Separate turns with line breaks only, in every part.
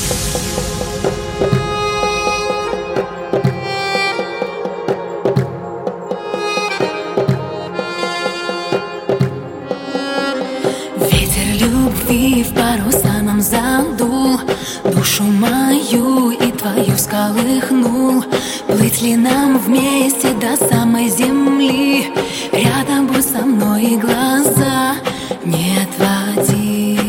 Любви в паруса нам задул, душу мою и твою всколыхнул. Плыть ли нам вместе до самой земли? Рядом будь со мной и глаза не отводи.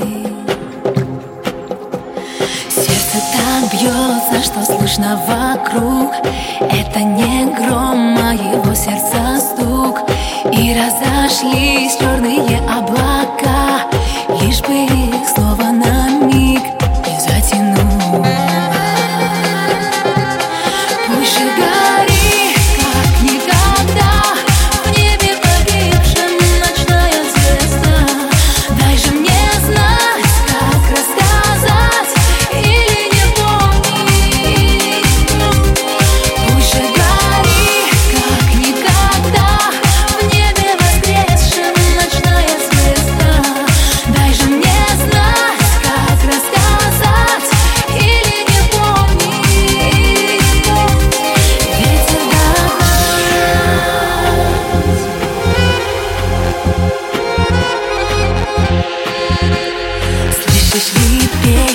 Сердце так бьется, что слышно вокруг. Это не гром, а его сердца стук. И разошлись черные облака, лишь бы их снова на миг не затянуло. Пусть же горит, как никогда, в небе погибшем ночная звезда. Дай же мне знать, как рассказать или не помнить. Пусть же горит, как никогда, в небе воскресшем ночная звезда. Дай же мне знать, как рассказать или не помнить. Ветер догнать. Слышишь ли песню?